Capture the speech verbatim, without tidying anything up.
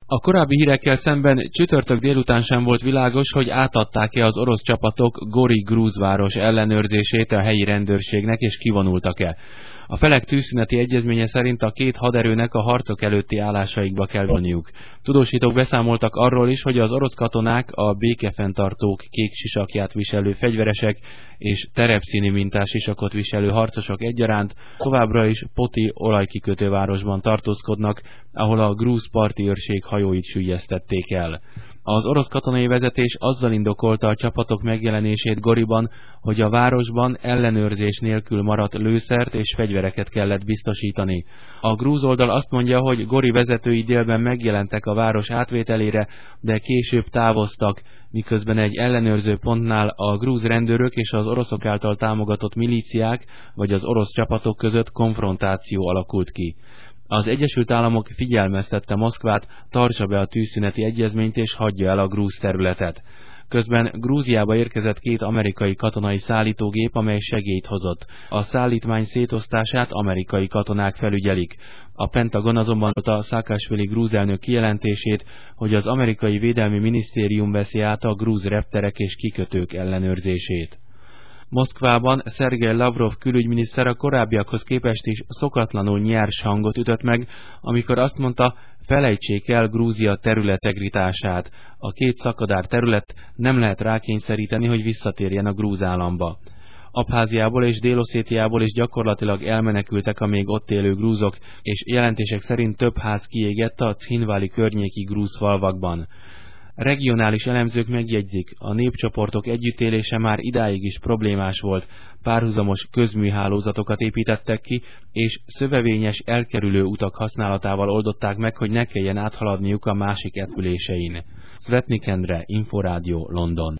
A korábbi hírekkel szemben csütörtök délután sem volt világos, hogy átadták-e az orosz csapatok Gori grúz város ellenőrzését a helyi rendőrségnek, és kivonultak-e. A felek tűzszüneti egyezménye szerint a két haderőnek a harcok előtti állásaikba kell vonniuk. Tudósítók beszámoltak arról is, hogy az orosz katonák a békefenntartók kék sisakját viselő fegyveresek és terepszíni mintás sisakot viselő harcosok egyaránt továbbra is Poti olajkikötővárosban tartózkodnak, ahol a grúz parti őrség hajóit süllyesztették el. Az orosz katonai vezetés azzal indokolta a csapatok megjelenését Goriban, hogy a városban ellenőrzés nélkül maradt lőszert és fegyvereket kellett biztosítani. A grúz oldal azt mondja, hogy Gori vezetői délben megjelentek a város átvételére, de később távoztak, miközben egy ellenőrző pontnál a grúz rendőrök és az oroszok által támogatott milíciák vagy az orosz csapatok között konfrontáció alakult ki. Az Egyesült Államok figyelmeztette Moszkvát, tartsa be a tűzszüneti egyezményt és hagyja el a grúz területet. Közben Grúziába érkezett két amerikai katonai szállítógép, amely segélyt hozott. A szállítmány szétosztását amerikai katonák felügyelik. A Pentagon azonban a Szákásvili grúz elnök kijelentését, hogy az amerikai védelmi minisztérium veszi át a grúz repterek és kikötők ellenőrzését. Moszkvában Szergej Lavrov külügyminiszter a korábbiakhoz képest is szokatlanul nyers hangot ütött meg, amikor azt mondta, felejtsék el Grúzia területegritását. A két szakadár terület nem lehet rákényszeríteni, hogy visszatérjen a grúz államba. Abháziából és Dél-Oszétiából is gyakorlatilag elmenekültek a még ott élő grúzok, és jelentések szerint több ház kiégett a Chinvali környéki grúz falvakban. Regionális elemzők megjegyzik, a népcsoportok együttélése már idáig is problémás volt, párhuzamos közműhálózatokat építettek ki, és szövevényes elkerülő utak használatával oldották meg, hogy ne kelljen áthaladniuk a másik epülésein. Szvetnik Endre, Inforádió, London.